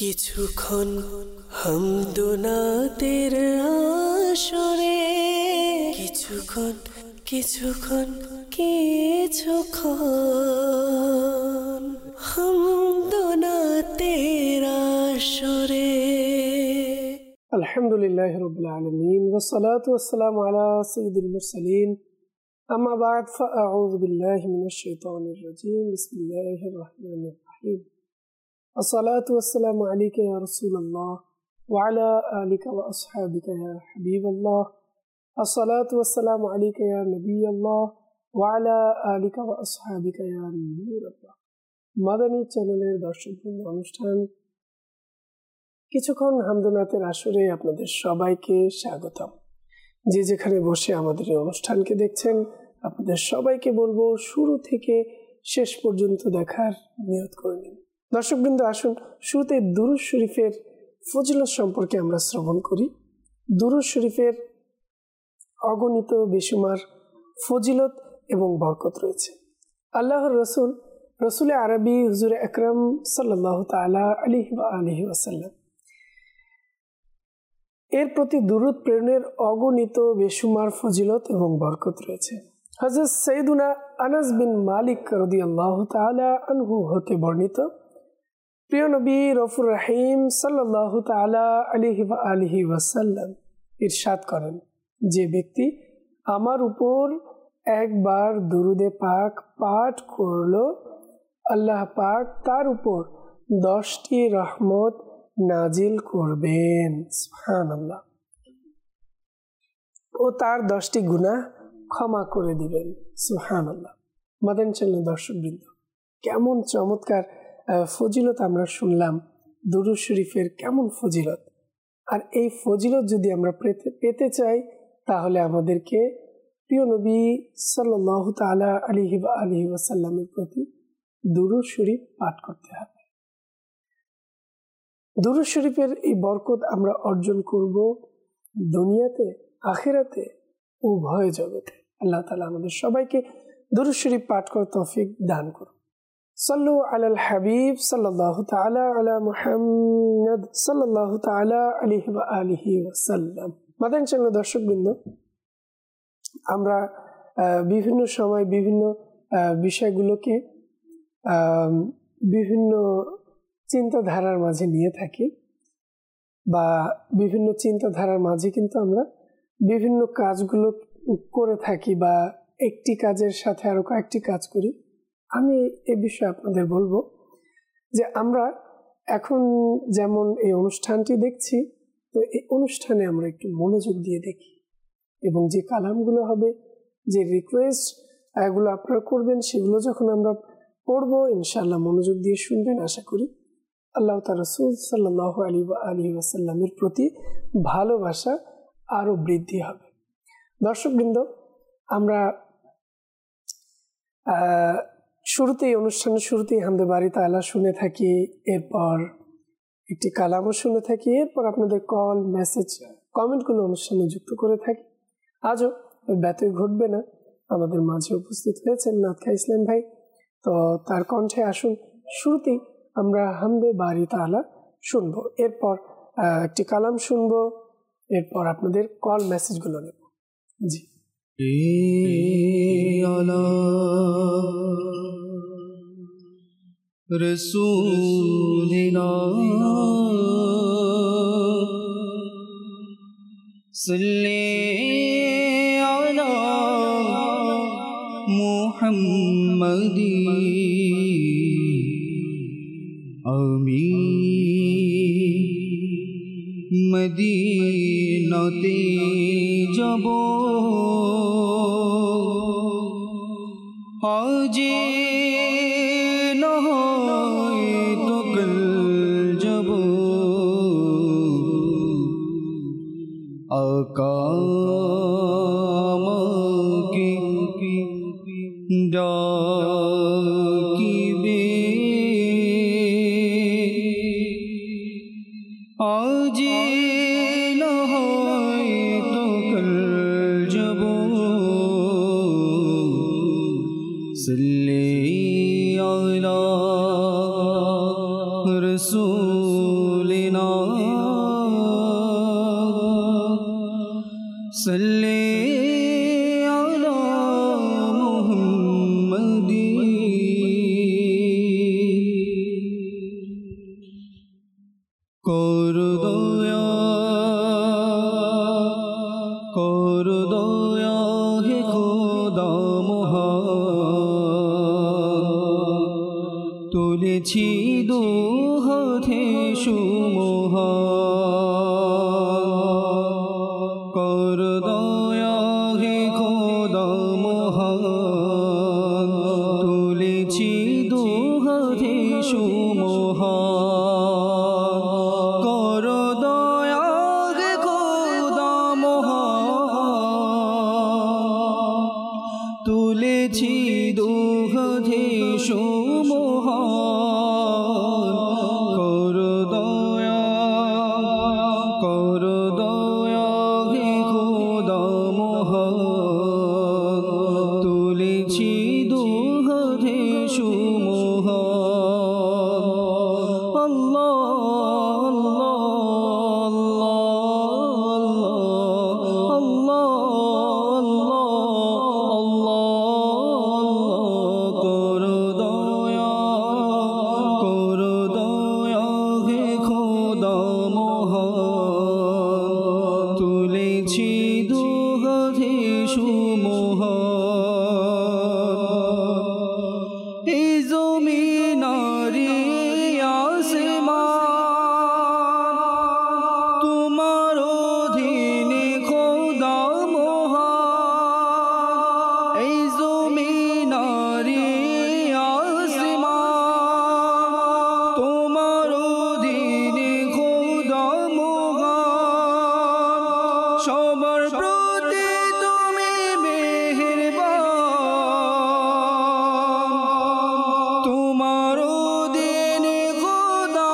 কিছুক্ষণ হামদুনাতের আসরে কিছুক্ষণ হামদুনাতের আসরে। আলহামদুলিল্লাহি রাব্বিল আলামিন ওয়াসসালাতু ওয়াসসালামু আলা সাইয়্যিদিল মুরসালিন আম্মা বা'দ ফাআউযু বিল্লাহি মিনাশ শাইতানির রাজীম বিসমিল্লাহির রাহমানির রাহিম। আসসালাতু ওয়াসসালামু আলাইকা ইয়া রাসূলুল্লাহ ওয়া আলা আলিকা ওয়া আসহাবিকা ইয়া হাবিবাল্লাহ। আসসালাতু ওয়াসসালামু আলাইকা ইয়া নবিয়াল্লাহ ওয়া আলা আলিকা ওয়া আসহাবিকা ইয়া নূরাল্লাহ। মাদানী চ্যানেলের দর্শকবৃন্দ, অনুষ্ঠান কিছুক্ষণ হামদুনাতের আসরে আপনাদের সবাইকে স্বাগতম। যে যেখানে বসে আমাদের এই অনুষ্ঠানকে দেখছেন, আপনাদের সবাইকে বলবো শুরু থেকে শেষ পর্যন্ত দেখার নিয়ত করে নিন। দর্শকবৃন্দ, আসুন শুরুতে দুরূদ শরীফের ফজিলত সম্পর্কে আমরা শ্রবণ করি। দুরূদ শরীফের অগণিত বেশুমার ফজিলত এবং বরকত রয়েছে। আল্লাহর রসুল আরবি হুজুর আকরাম সাল্লাল্লাহু তাআলা আলাইহি ওয়াসাল্লাম এর প্রতি দুরূদ প্রেরণের অগণিত বেশুমার ফজিলত এবং বরকত রয়েছে। হযরত সাইয়্যিদুনা আনাস বিন মালিক রাদিয়াল্লাহু তাআলা আনহু হতে বর্ণিত, প্রিয় নবী রফুর রহিম সাল্লাল্লাহু তাআলা আলাইহি ওয়াসাল্লাম ইরশাদ করেন, যে ব্যক্তি আমার উপর একবার দুরুদে পাক পাঠ করলো, আল্লাহ পাক তার উপর 10টি রহমত নাজিল করবেন, সুবহানাল্লাহ, ও তার 10টি গুনাহ ক্ষমা করে দিবেন, সুবহানাল্লাহ। মাদানী চ্যানেলের দর্শকবৃন্দ, কেমন চমৎকার ফজিলত আমরা শুনলাম, দুরূদ শরীফের কেমন ফজিলত। আর এই ফজিলত যদি আমরা পেতে চাই, তাহলে আমাদেরকে প্রিয় নবী সাল্লাল্লাহু তাআলা আলাইহি ওয়াসাল্লামের প্রতি দুরূদ শরীফ পাঠ করতে হবে। দুরূদ শরীফের এই বরকত আমরা অর্জন করব দুনিয়াতে, আখিরাতে, উভয় জগতে। আল্লাহ তাআলা আমাদের সবাইকে দুরূদ শরীফ পাঠ করার তৌফিক দান করুন। সাল্লু আলাল হাবিব সাল্লাল্লাহু তাআলা আলা মুহাম্মদ সাল্লাল্লাহু তাআলা আলাইহি ওয়াসাল্লাম। মাদানী চ্যানেলের দর্শকবৃন্দ, আমরা বিভিন্ন সময় বিভিন্ন বিষয়গুলোকে বিভিন্ন চিন্তাধারার মাঝে নিয়ে থাকি, বা বিভিন্ন চিন্তাধারার মাঝে কিন্তু আমরা বিভিন্ন কাজগুলো করে থাকি, বা একটি কাজের সাথে আরো কয়েকটি কাজ করি। আমি এ বিষয়ে আপনাদের বলবো যে আমরা এখন যেমন এই অনুষ্ঠানটি দেখছি, তো এই অনুষ্ঠানে আমরা একটু মনোযোগ দিয়ে দেখি, এবং যে কালামগুলো হবে, যে রিকোয়েস্ট এগুলো আপনারা করবেন, সেগুলো যখন আমরা পড়বো, ইনশাআল্লাহ মনোযোগ দিয়ে শুনবেন। আশা করি আল্লাহ তাআলা রাসূল সাল্লাল্লাহু আলাইহি ওয়াসাল্লামের প্রতি ভালোবাসা আরো বৃদ্ধি হবে। দর্শকবৃন্দ, আমরা অনুষ্ঠানের শুরুতেই হামদে বারি তাআলা শুনে থাকি, এরপর একটি কালামও শুনে থাকি, এরপর আপনাদের কল, মেসেজ, কমেন্টগুলো অনুষ্ঠানে যুক্ত করে থাকি। আজও ব্যতয় ঘটবে না, আমাদের মাঝে উপস্থিত হয়েছেন নাতখা ইসলাম ভাই। তো তার কণ্ঠে আসুন শুরুতেই আমরা হামদে বারি তাআলা শুনবো, এরপর একটি কালাম শুনবো, এরপর আপনাদের কল মেসেজগুলো নেব। জি। রসূলিনা সাল্লি আলা মুহাম্মাদি আমি মদিনাতে যাব, আজ না হয় তো কাল যাব, আকা আমাকে ডাকিবে, আজ না হয় তো কাল যাব, সাল্লি আলা রাসূল কর দয়া হে খোদা মহান, তুলেছি দুহাতে সুমহান। কর দয়া হে খোদা মহান, তুলেছি দুহাতে সুমহান। কর দয়া হে খোদা মহান, তুলেছি দুহাতে সুমহান। কর দয়া হে খোদা মহান, তুলেছি দুহাতে সুমহান। আল্লাহ আল্লাহ আল্লাহ আল্লাহ, কর দয়া হে খোদা মহান, তুলেছি দুহাতে সুমহান। এই জমিন আর আসমান তোমার অধীনে খোদা মহান। এই জমিন আর আসমান তোমার অধীনে খোদা মহান। সবার প্রতি তুমি মেহেরবান, তোমার অধীনে খোদা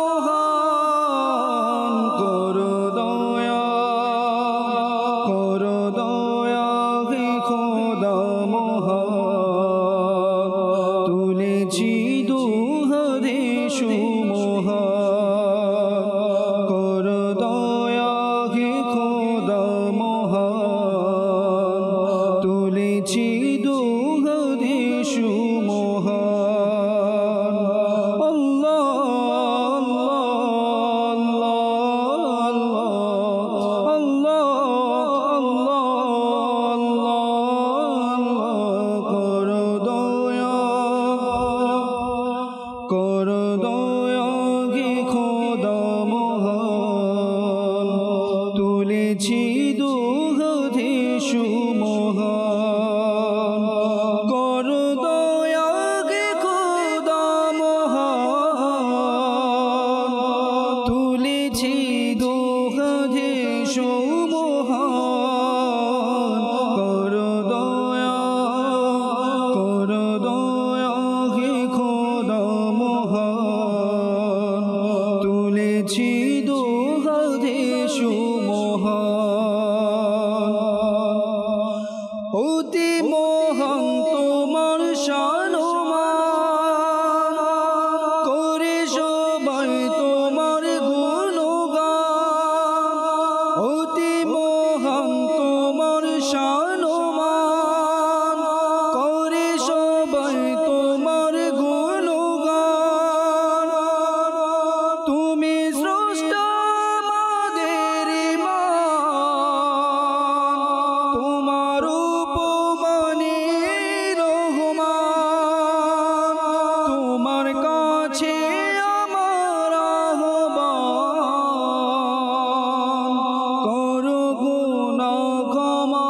মহান। কর দয়া হে খোদা মহান, তুলেছি দুহাতে সুমহান। কর দয়া হে খোদা মহান, তুলেছি দুহাতে সুমহান। আল্লাহ আল্লাহ আল্লাহ, কর দয়া হে খোদা মহান, তুলেছি দুহাতে সুমহান। কর দয়া হে খোদা মহান, তুলেছি দুহাতে সুমহান। কর দয়া হে খোদা মহান, তুলেছি দুহাতে সুমহান। অতি মহান তোমার শানমান, করে সবাই তোমার গুণগান। অতি মহান তোমার শানমান, করে সবাই তোমার গুণগান। তুমি স্রষ্টা আমাদের ইমান, তোমার উপমানে রহমান। তোমার কাছে আমার আহ্বান, করো গুনাহ ক্ষমা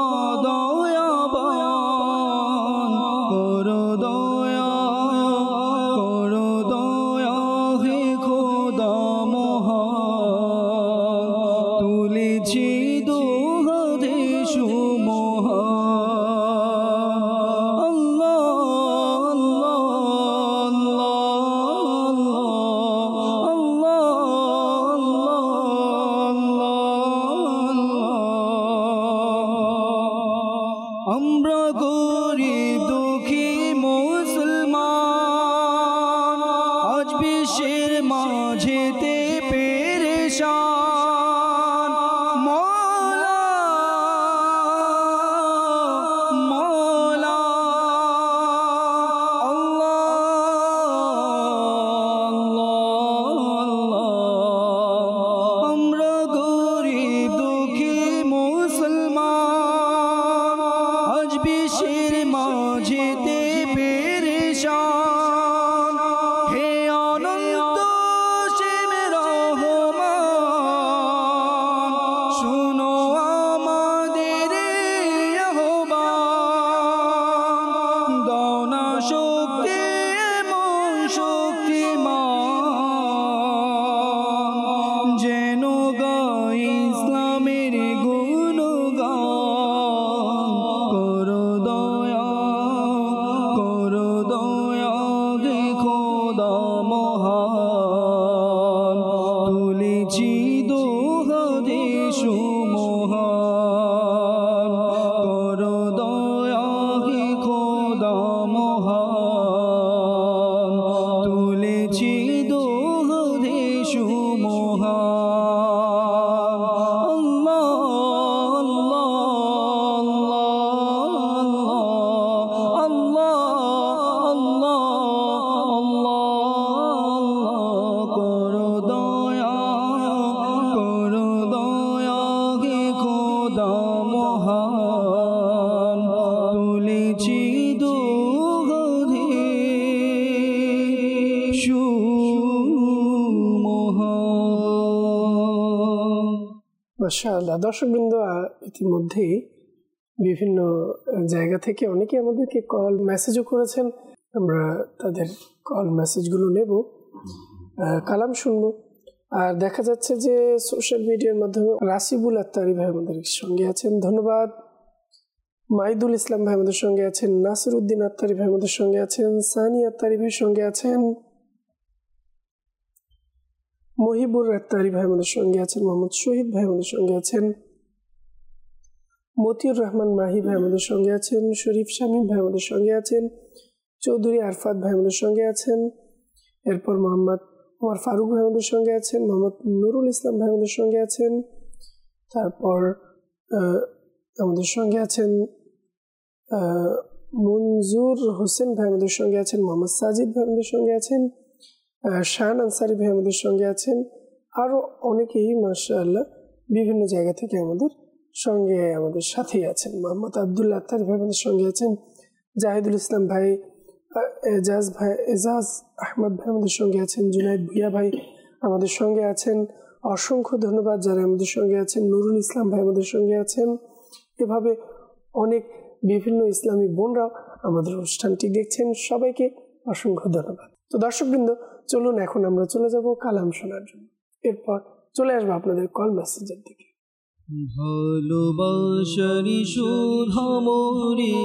দয়াবান। করো দয়া হে খোদা মহান, তুলেছি দুহাতে সুমহান। আল্লাহ আমরা গরিব দুঃখী মুসলমান, আজ বিশ্বের মাঝেতে পেরেশান। মওলা আল্লাহ তুলেছি দোহারে সুমহান করো দয়া হে খোদা মহান তুলেছি দোহারে সুমহান মাশাআল্লাহ। দর্শকবৃন্দ, ইতিমধ্যেই বিভিন্ন জায়গা থেকে অনেকে আমাদেরকে কল মেসেজও করেছেন। আমরা তাদের কল মেসেজগুলো নেব, কালাম শুনবো। আর দেখা যাচ্ছে যে সোশ্যাল মিডিয়ার মাধ্যমে রাসিবুল আত্তারি ভাই আমাদের সঙ্গে আছেন, ধন্যবাদ। মাইদুল ইসলাম ভাই আমাদের সঙ্গে আছেন, নাসির উদ্দিন আত্তারি ভাই আমাদের সঙ্গে আছেন, সানি আত্তারি ভাই সঙ্গে আছেন, মহিবুর আত্তারি ভাই আমাদের সঙ্গে আছেন, মোহাম্মদ শহীদ ভাই আমাদের সঙ্গে আছেন, মতিউর রহমান মাহি ভাই আমাদের সঙ্গে আছেন, শরীফ শামীম ভাই আমাদের সঙ্গে আছেন, চৌধুরী আরফাত ভাই আমাদের সঙ্গে আছেন, এরপর মোহাম্মদ ওমর ফারুক ভাই আমাদের সঙ্গে আছেন, মোহাম্মদ নুরুল ইসলাম ভাই আমাদের সঙ্গে আছেন, তারপর আমাদের সঙ্গে আছেন মঞ্জুর হোসেন ভাই আমাদের সঙ্গে আছেন, মোহাম্মদ সাজিদ ভাই আমাদের সঙ্গে আছেন, শাহান আনসারি ভাই আমাদের সঙ্গে আছেন, আরও অনেকেই মাশাআল্লাহ বিভিন্ন জায়গা থেকে আমাদের সঙ্গে আমাদের সাথেই আছেন। মোহাম্মদ আবদুল্লাহ আত্তারি ভাই আমাদের সঙ্গে আছেন, জাহিদুল ইসলাম ভাই, এজাজ আহমদ ভাই আমাদের সঙ্গে আছেন, জুনাইদ ভুইয়া ভাই আমাদের সঙ্গে আছেন। অসংখ্য ধন্যবাদ যারা আমাদের সঙ্গে আছেন। নুরুল ইসলাম ভাই আমাদের সঙ্গে আছেন। এভাবে অনেক বিভিন্ন ইসলামী বোনরাও আমাদের অনুষ্ঠানটি দেখছেন, সবাইকে অসংখ্য ধন্যবাদ। তো দর্শকবৃন্দ, চলুন এখন আমরা চলে যাব কালাম শোনার জন্য, এরপর চলে আসবো আপনাদের কল মেসেজের দিকে। ভালোবাসারি সুধা মোরি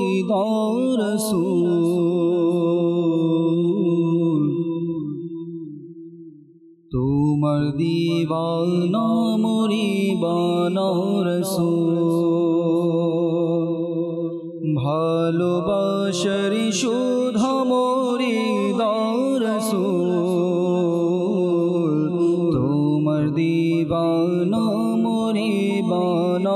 রাসূল তোমার দিওয়ানা মোরি বানা রাসূল ভালোবাসারি সুধা মোরি রাসূল তোমার দিওয়ানা মোরি বানা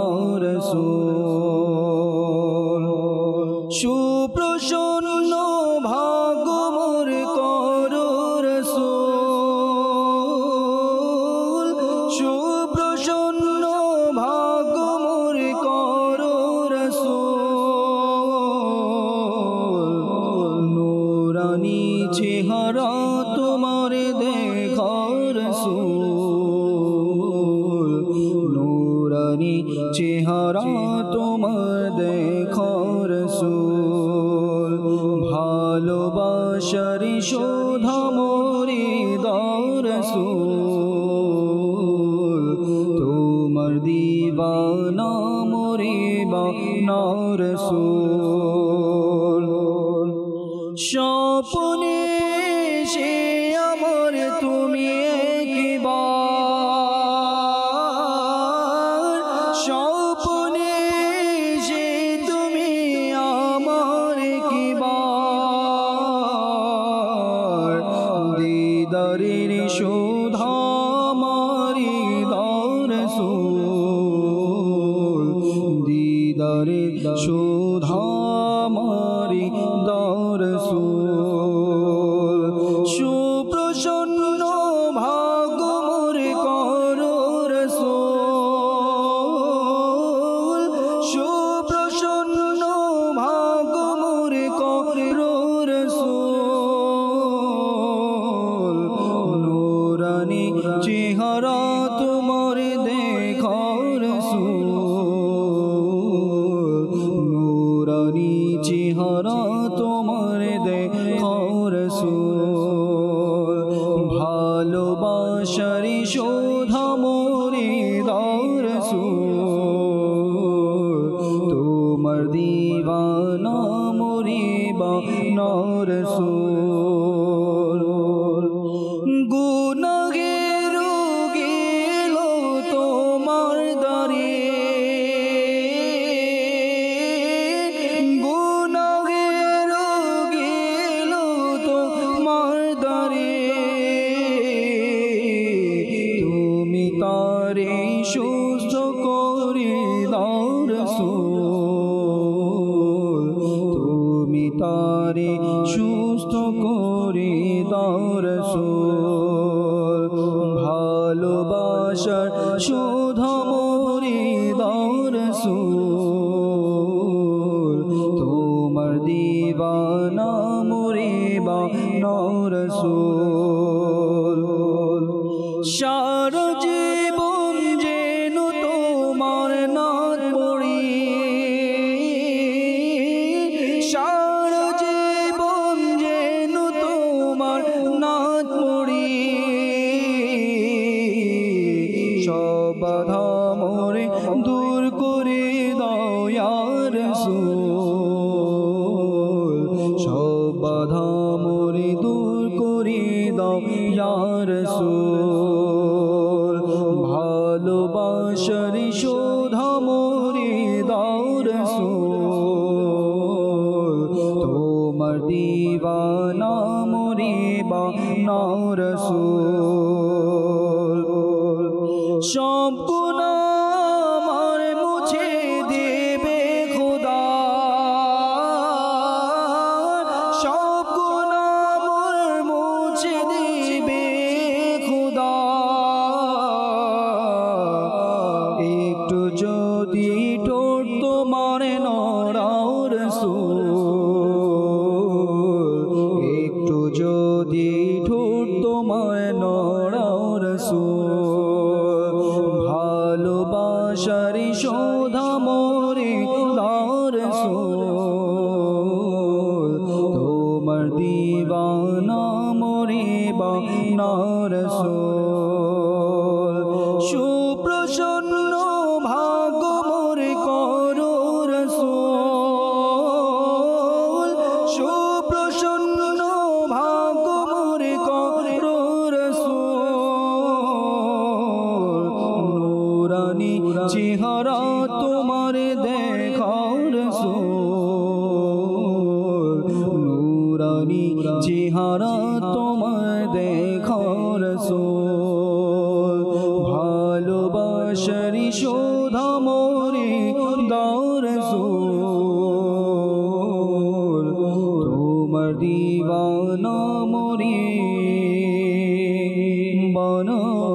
রাসূল সুপ্রসন্ন ভাগ্য মোর করো রাসূল সুপ্রসন্ন ভাগ্য মোর করো রাসূল নূরানী চেহারা তোমার দেখা রাসূল নূরানী চেহারা তোমার দেখা রাসূল ভালোবাসার শোধা মোরি রাসূল তোমার দিওয়ানা মোরি বানা রাসূল স্বপ্নে সে আমার তুমি একবার স্বপ্নে সে তুমি আমার একবার দিদারের শোধা মারি রাসূল দিদারের শোধা মারি রাসূল সুপ্রসন্ন ভাগ্য মোর করো রাসূল সুপ্রসন্ন ভাগ্য মোর করো রাসূল নূরানী চেহারা তোমার দেখা রাসূল নূরানী চেহারা তোমার দেখা রাসূল ভালোবাসার শোধা মোরে রাসূল তোমার দিওয়ানা মোরে বানা রাসূল গুনাহের রোগে ভালোবাসার সুধামরি দাও রাসূল তোমার দিওয়ানা মোরে বানাও রাসূল সারা জীবন যেন তোমার নাম পড়ি সারা জীবন যেন তোমার নাম পড়ি সব বাধা মোরে দূর করে দাও ইয়া রাসূল সব বাধা মোরে দূর করে দাও ইয়া রাসূল ভালোবাসার শোধা মোরে দাও রাসূল তোমার দিওয়ানা মোরে বানাও রাসূল সব গুনাহ আমার মুছে দেবে খোদা সব গুনাহ আমার মুছে দেবে খোদা একটু যদি ঠোঁট তোমার নড়াও রাসূল একটু যদি ঠোঁট তোমার নড়াও রাসূল ভালোবাসার শোধা মোরে দাও রাসূল তোমার দিওয়ানা মোরে বানাও রাসূল সুপ্রসন্ন ভাগ্য মোরে করো রাসূল সুপ্রসন্ন ভাগ্য মোরে করো রাসূল নূরানী চেহারা তোমার দেখাও রাসূল নূরানী চেহারা তোমার দেখাও রাসূল ভালোবাসার শোধা মোরে দাও রাসূল তোমার দিওয়ানা মোরে বানাও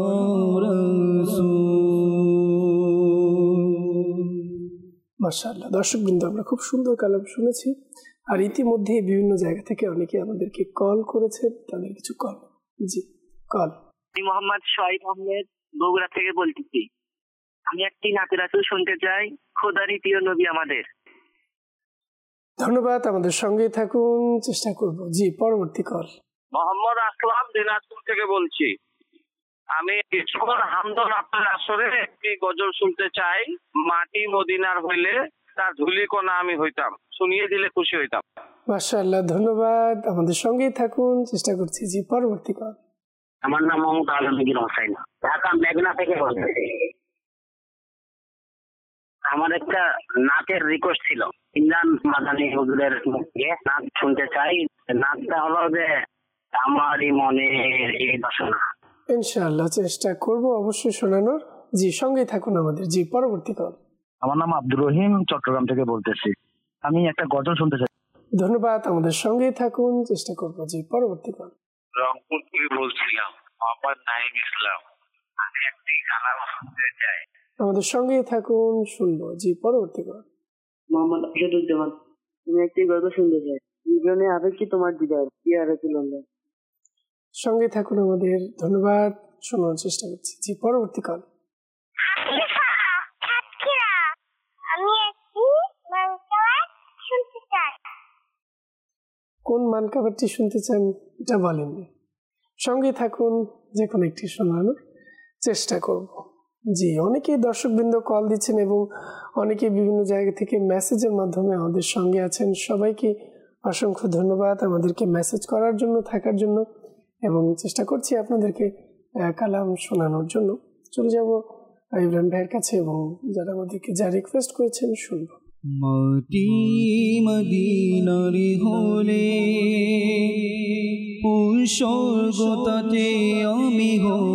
মাশাআল্লাহ দর্শকবৃন্দ, আমরা খুব সুন্দর কালাম শুনেছি। আর ইতিমধ্যে বিভিন্ন জায়গা থেকে অনেকে আমাদেরকে কল করেছেন, তাদের কিছু কল। জি কল। আমি মোহাম্মদ শহীদ আহমেদ বগুড়া থেকে বলতেছি। আমি একটি নাতে রাসূল শুনতে চাই, খোদারই প্রিয় নবী আমাদের। ধন্যবাদ, আমাদের সঙ্গেই থাকুন, চেষ্টা করব। জি পরবর্তী কল। মোহাম্মদ আসলাম দিনাজপুর থেকে বলছি। আমি ঈশ্বর হামদন আপনার আসরে একটি গজল শুনতে চাই, মাটি মদিনার হইলে তার ধুলিকণা আমি হইতাম, শুনিয়ে দিলে খুশি হইতাম। মাশাআল্লাহ ধন্যবাদ, আমাদের সঙ্গেই থাকুন, চেষ্টা করছি। জি পরবর্তী কল। আমার নাম মোহাম্মদ আলমগীর হোসেন, ঢাকা মেঘনা থেকে বলতেছি। আমার একটা নাচের রিকোয়েস্ট ছিল, ইমরান মাদানী হুজুরের মুখে নাচ শুনতে চাই। নাচটা হলো যে আমারই মনে এই বাসনা। ইনশাআল্লাহ চেষ্টা করব অবশ্যই শোনানোর। জি সঙ্গেই থাকুন আমাদের। জি পরবর্তী কল। আমার নাম আব্দুর রহিম, চট্টগ্রাম থেকে বলতেছি। আমি একটা গজল শুনতে চাই। ধন্যবাদ, আমাদের সঙ্গেই থাকুন, চেষ্টা করব। জি পরবর্তী কল। রংপুর থেকে বলছিলাম, মোহাম্মদ নাইম ইসলাম। আমি একটি গান শুনতে চাই। আমাদের সঙ্গেই থাকুন, শুনবো। জি পরবর্তী কল। মোহাম্মদ আশাদুজ্জামান, আমি একটি গজল শুনতে চাই। জীবনে আবেগ কি তোমার দিদার, কি হারাছিলাম। সঙ্গে থাকুন আমাদের। ধন্যবাদ, শোনার চেষ্টা করছি। জি পরবর্তী কল। কোন মানকাবারটি শুনতে চান এটা বলেননি। সঙ্গে থাকুন, যে কোনো একটি শোনানোর চেষ্টা করব। জি অনেকেই দর্শকবৃন্দ কল দিচ্ছেন এবং অনেকে বিভিন্ন জায়গা থেকে মেসেজের মাধ্যমে আমাদের সঙ্গে আছেন। সবাইকে অসংখ্য ধন্যবাদ আমাদেরকে মেসেজ করার জন্য, থাকার জন্য, এবং চেষ্টা করছি আপনাদেরকে কালাম শোনানোর জন্য। চলে যাব ইব্রাহিম ভাইয়ের কাছে এবং যারা আমাদেরকে যা রিকোয়েস্ট করেছেন শুনবো। মাটি মদিনার হলে উৎসর্গতাতে আমি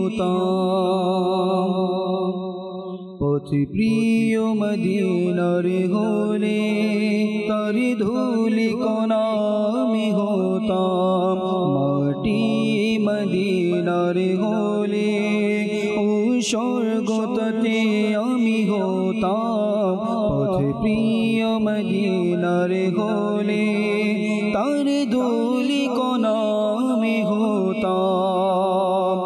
হতাম, পথ প্রিয় মদিনার হলে তার ধূলিকণা আমি হতাম। মাটি মদিনার হলে স্বর্গতাতে আমি হতাম পথে প্রিয় মদিনার হলে তার ধুলি কণা আমি হতাম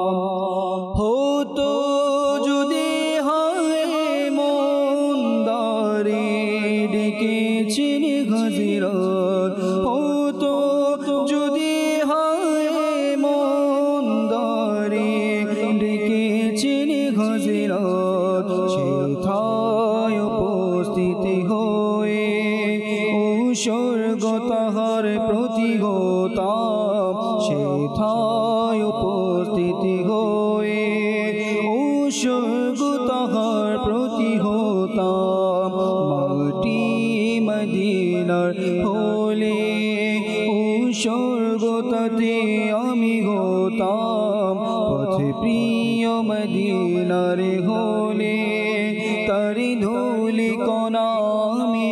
হতো যদি হয় মন দারে ডেকেছেন হযরত হতো যদি হয় মন দারে ডেকেছেন হযরত সেথায় উপস্থিত হয়ে ও স্বর্গ তাহার প্রতি হতাম সেথায় উপস্থিত হয়ে ও স্বর্গ তাহার প্রতি হতাম মাটি মদিনার হলে ও স্বর্গ তাতে আমি হতাম পথে প্রিয় মদিনার হলে তারি ধুলি কণা আমি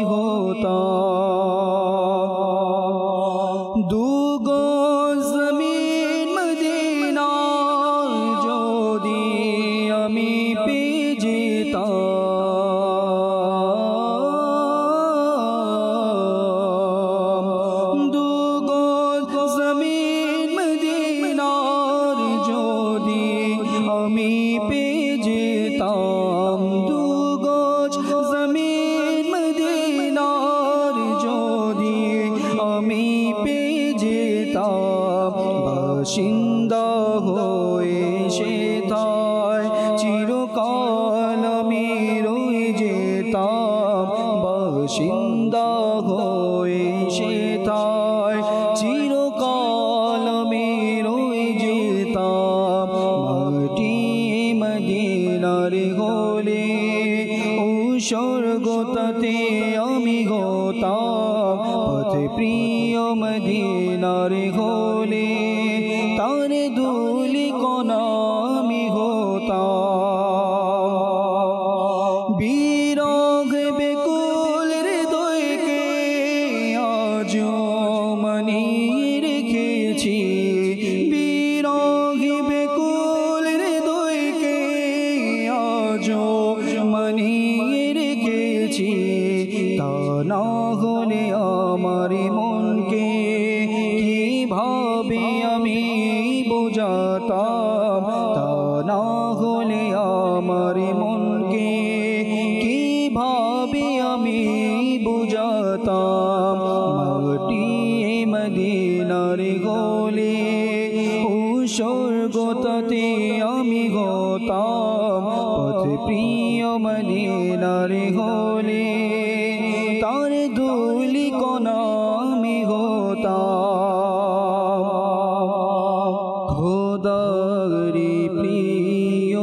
হতাম দুগজ জমিন মদিনার যদি আমি পেয়ে যেতাম দুগজ জমিন মদিনার যদি আমি পেয়ে যেতাম দুগজ জমিন মদিনার যদি আমি পেয়ে যেতাম বাসিন্দা হয়ে সেথায় চিরকাল আমি রয়ে যেতাম বাসিন্দা হয়ে সেথায় চিরকাল আমি রয়ে যেতাম মাটি মদিনার হলে ও স্বর্গ তাতে আমি হতাম পথে প্রিয় মদিনার হলে তার ধুলি কণা আমি হতাম বিরহ বেকুল হৃদয়কে আজ মানিয়ে রেখেছি বিরহ বেকুল হৃদয়কে আজ মানিয়ে রেখেছি তা না হলে আমার মনকে কিভাবে আমি বোঝাতাম তা না হলে আমার মনকে কিভাবে আমি বোঝাতাম মাটি মদিনার হলে ও স্বর্গ তাতে আমি হতাম পথে প্রিয় মদিনার হলে তার ধুলি কণা আমি হতাম খোদারি প্রিয়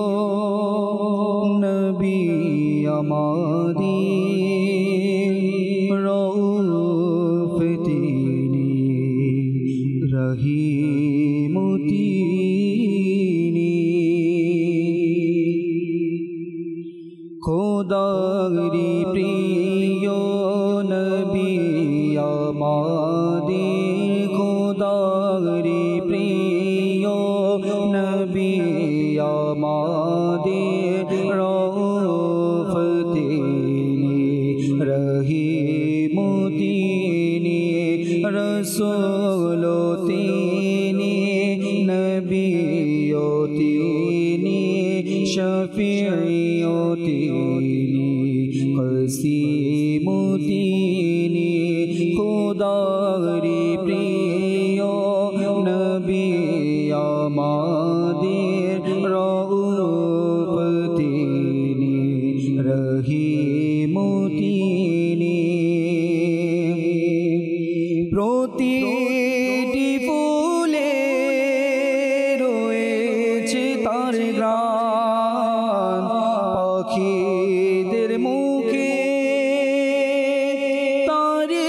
নবী আমাদের রউফ তিনি রহিম তিনি খোদারি প্রিয় নবী আমাদের খোদারি প্রিয় নবী আমাদের রউফ তিনি রহিম তিনি রসূল তিনি নবী তিনি শফিউ তিনি কসিম তিনি খোদারি প্রিয় নবী আমাদের রউফ তিনি রহিম তিনি প্রতিটি ফুলে রয়েছে তার গান পাখিদের মুখে তারি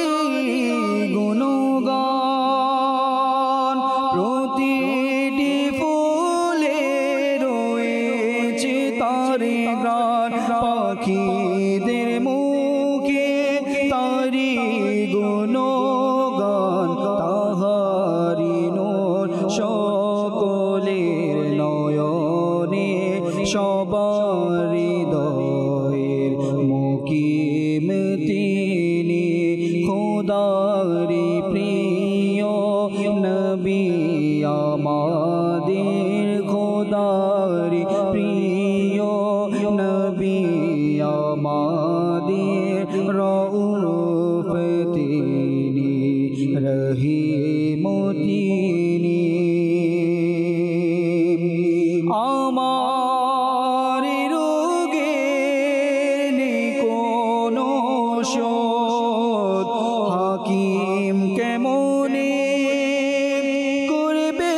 গুণগান প্রতিটি ফুলে রয়েছে তার গান পাখিদের মুখে তারি গুণগান তাহারি নূর সকলের নয়নে সবার হৃদয়ের মুকিম তিনি খোদারি প্রিয় নবী আমাদের খোদারি প্রিয় নবী আমাদের রউফ তিনি রহিম তিনি আমার রোগে কোনো শোধ হাকিম কেমনে করবে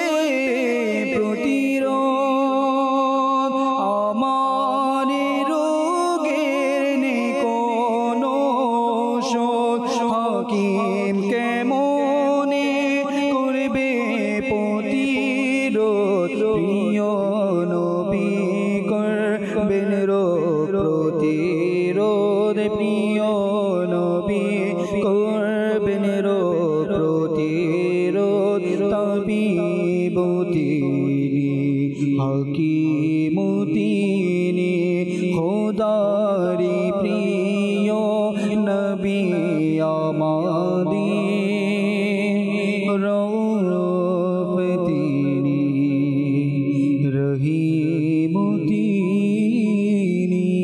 প্রতিরোধ আমার রোগের কোনো শোধ হাকিম কেমনে করবে প্রতিরোধ প্রিয় নবী করবেন প্রতিরোধ প্রিয় নবী করবেন প্রতিরোধ তাবিব তিনি হাকিম তিনি খোদারি প্রিয় নবী আমাদের রউফ তিনি রহিম তিনি।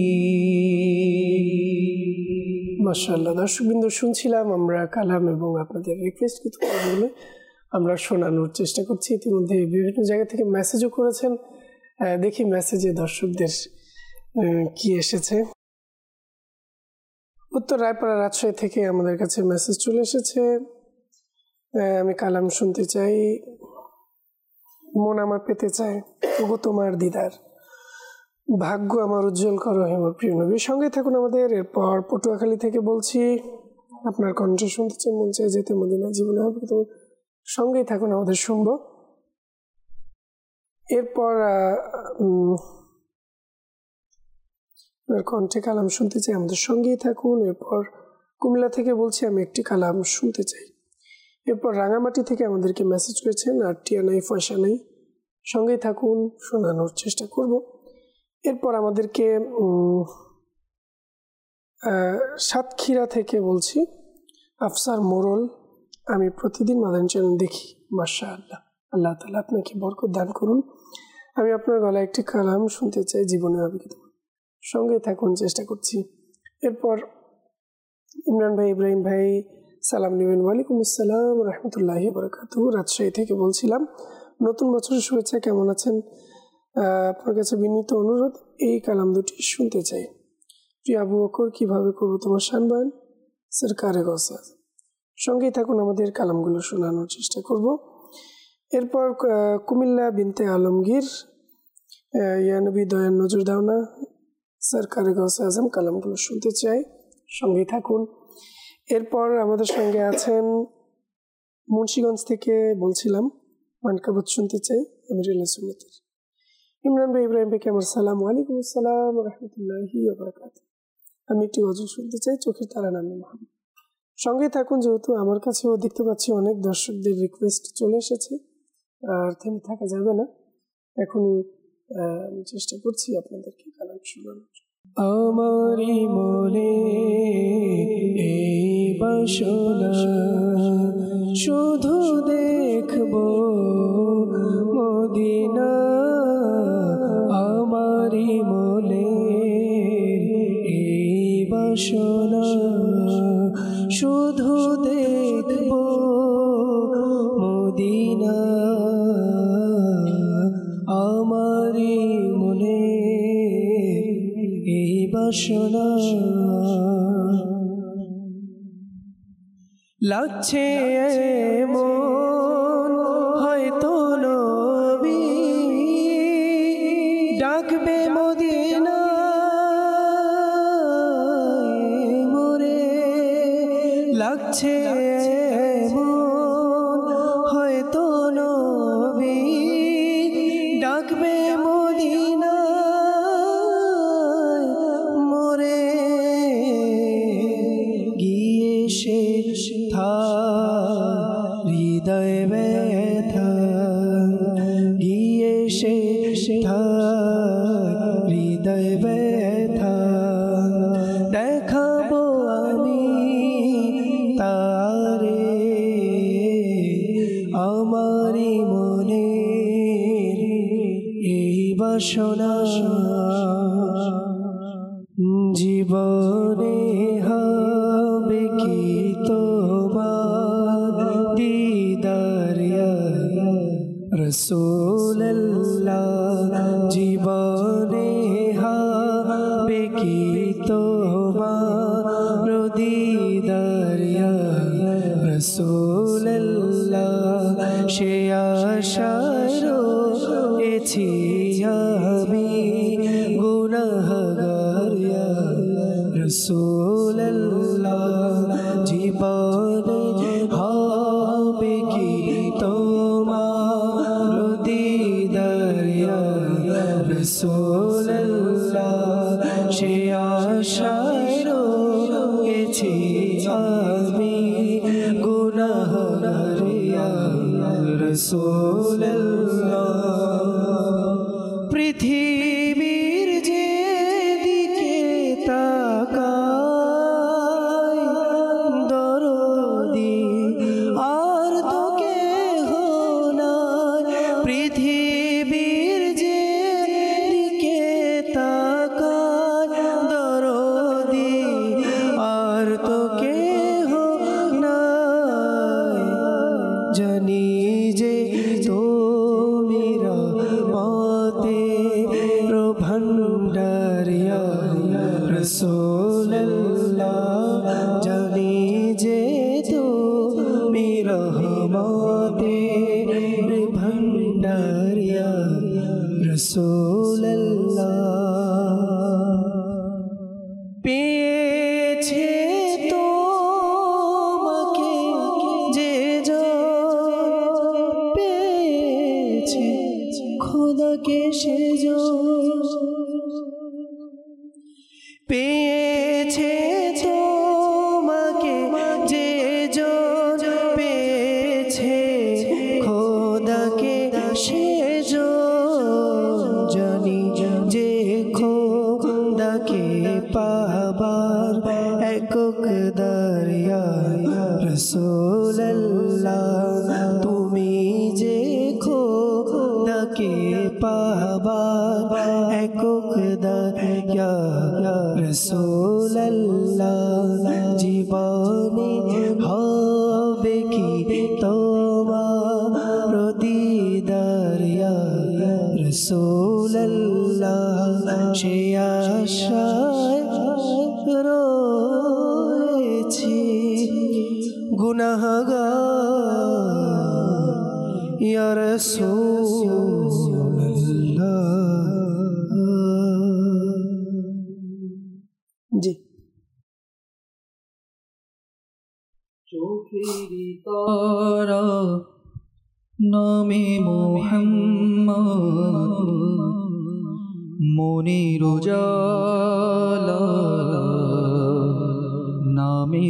মাশাআল্লাহ, দর্শকবৃন্দ শুনছিলাম আমরা কালাম এবং আপনাদের রিকোয়েস্ট কিছু কথাগুলো আমরা শোনানোর চেষ্টা করছি। ইতিমধ্যে বিভিন্ন জায়গা থেকে মেসেজও করেছেন, দেখি মেসেজে দর্শকদের কি এসেছে। উত্তর রায়পাড়া রাজশাহী থেকে আমাদের কাছে মেসেজ চলে এসেছে, আমি কালাম শুনতে চাই, মন আমার পেতে চায় তবু তোমার দিদার, ভাগ্য আমার উজ্জ্বল করো হে আমার প্রিয় নবী। সঙ্গে থাকুন আমাদের। এরপর পটুয়াখালী থেকে বলছি, আপনার কণ্ঠ শুনতে চাই, মন চাই যেতে মদিনা, জীবনে হবে তো সঙ্গেই থাকুন, আমাদের শুনবো। এরপর আপনার কণ্ঠে কালাম শুনতে চাই, আমাদের সঙ্গেই থাকুন। এরপর কুমিল্লা থেকে বলছি, আমি একটি কালাম শুনতে চাই। এরপর রাঙামাটি থেকে আমাদেরকে মেসেজ করেছেন, আর টিয়া নাই পয়সা নাই, সঙ্গেই থাকুন, শোনানোর চেষ্টা করব। এরপর আমাদেরকে সাতক্ষীরা থেকে বলছি, আফসার মোরল, আমি প্রতিদিন মাদানী চ্যানেল দেখি, মাশাআল্লাহ, আল্লাহ তাআলা আপনাকে বরকত দান করুন। আমি আপনার গলায় একটি কালাম শুনতে চাই, জীবনে অভিজ্ঞতা, সঙ্গে থাকুন, চেষ্টা করছি। এরপর ইমরান ভাই, ইব্রাহিম ভাই সালাম নেবেন, ওয়ালাইকুম আসসালাম রহমতুল্লাহি বারাকাতুহু, রাজশাহী থেকে বলছিলাম, নতুন বছরের শুভেচ্ছা, কেমন আছেন? আপনার কাছে বিনীত অনুরোধ, এই কালাম দুটি শুনতে চাই। প্রিয় আবু বকর, কিভাবে করবো তোমার শান বয়ান, সরকারে গৌসে আজম। সঙ্গেই থাকুন, আমাদের কালামগুলো শোনানোর চেষ্টা করব। এরপর কুমিল্লা বিনতে আলমগীর, ইয়া নবী দয়ার নজর দাও না, সরকারে গৌসে আজম, কালামগুলো শুনতে চাই, সঙ্গেই থাকুন। এরপর আমাদের সঙ্গে আছেন মুন্সিগঞ্জ থেকে বলছিলাম, মানকাবত শুনতে চাই, আমিরুল্লাহ সুন্নতের। ইমরান ভাই, ইব্রাহিম ভাইকে আমার সালাম, ওয়ালাইকুম আসসালাম রহমতুল্লাহি ওয়া বারাকাতুহু। আমি একটি গজল শুনতে চাই, চোখের তারা নামে মোহাম্মদ। সঙ্গে থাকুন, যেহেতু আমার কাছেও দেখতে পাচ্ছি অনেক দর্শকদের রিকোয়েস্ট চলে এসেছে, আর থেমে থাকা যাবে না, এখনই আমি চেষ্টা করছি আপনাদেরকে কালাম শোনানোর। আমারই মনে এই বাসনা, শুধু দেখবো মদিনা, আমারই মনে এই বাসনা, শুধু দেখবো মদিনা, আমারই মনে এই বাসনা। লাগছে মন হয়তো নবী ডাকবে মদিনা মোরে, লাগছে মন হয়তো নবী ডাকবে মদিনা মোরে, গিয়ে শেষ হৃদয় ব্যথা, গিয়ে শেষ জীবনে হবে কি তোমার দিদার ইয়া রাসূলুল্লাহ জীবনে হবে কি তোমার দিদার ইয়া রাসূলুল্লাহ সে আশায় রয়েছি আমি গুনাহগার ইয়া রাসূলুল্লাহ জীবনে হবে কি তোমার দিদার ইয়া রাসূলুল্লাহ সে আশায় রয়েছি আমি গুনাহগার ইয়া রাসূলুল্লাহ পৃথিবীর যেদিকে তাকাই দরদি আর তো কেহ নাই পৃথিবীর যেদিকে তাকাই দরদি আর তো কেহ নাই জানি যে তুমি রহমতে ভণ্ডার ইয়া রাসূলুল্লাহ জানি যে তুমি রহমতে ভণ্ডার ইয়া রাসূলুল্লাহ পেয়েছে তোমাকে যে পেয়েছে খোদাকে সে পেয়েছে তোমাকে যে পেয়েছে খোদাকে সে জানি যে খোদাকে পাবার একক দরিয়া রাসূলুল্লাহ তুমি যে খোদাকে পাবার একক দরিয়া রাসূলুল্লাহ জীবনে হবে কি তোমার দিদার ইয়া রাসূলুল্লাহ সে আশায় রয়েছি গুনাহগার ইয়া রাসূলুল্লাহ জি চোখের তারা নামে মুহাম্মদ মনির উজালা নামে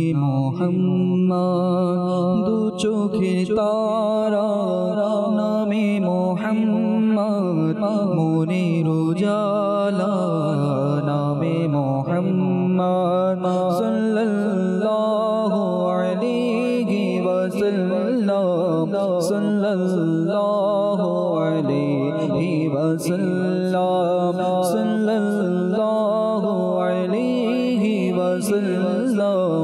মুহাম্মদ দু চোখের তারা নামে মুহাম্মদ মনির উজালা নামে মুহাম্মদ সাল্লাল্লাহু আলাইহি ওয়াসাল্লাম সাল্লাল্লাহু আলাইহি ওয়াসাল্লাম সাল্লাল্লাহু আলাইহি ওয়াসাল্লাম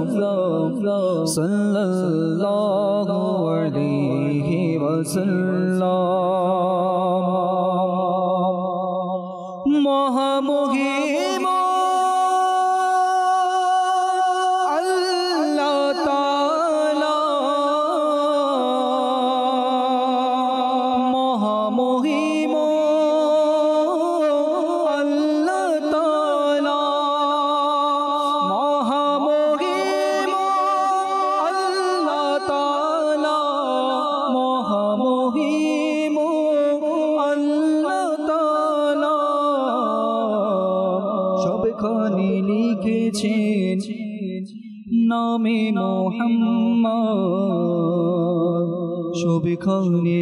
সাল্লাল্লাহু আলাইহি ওয়াসাল্লাম মহামহিম আল্লাহ তাআলা মহামহিম আল্লাহ তাআলা মহামহিম আল্লাহ তাআলা মহামহিম আল্লাহ তাআলা সবখানে লিখেছেন নামে মুহাম্মদ সবখানে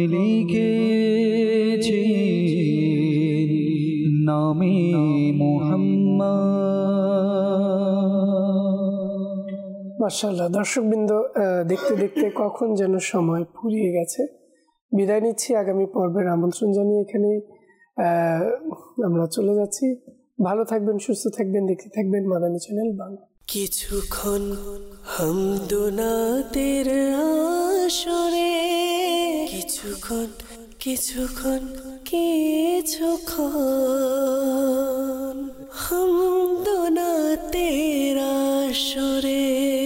লিখেছেন নামে মুহাম্মদ মাশাআল্লাহ দর্শকবৃন্দ দেখতে দেখতে কখন যেন সময় ফুরিয়ে গেছে। বিদায় নিচ্ছি, আগামী পর্বের আমন্ত্রণ জানিয়ে এখানে আমরা চলে যাচ্ছি। ভালো থাকবেন, সুস্থ থাকবেন, দেখতে থাকবেন মাদানী চ্যানেল বাংলা। কিছুক্ষণ হামদোনাতের আসরে, কিছুক্ষণ কিছুক্ষণ কিছুক্ষণ হামদোনাতের আসরে।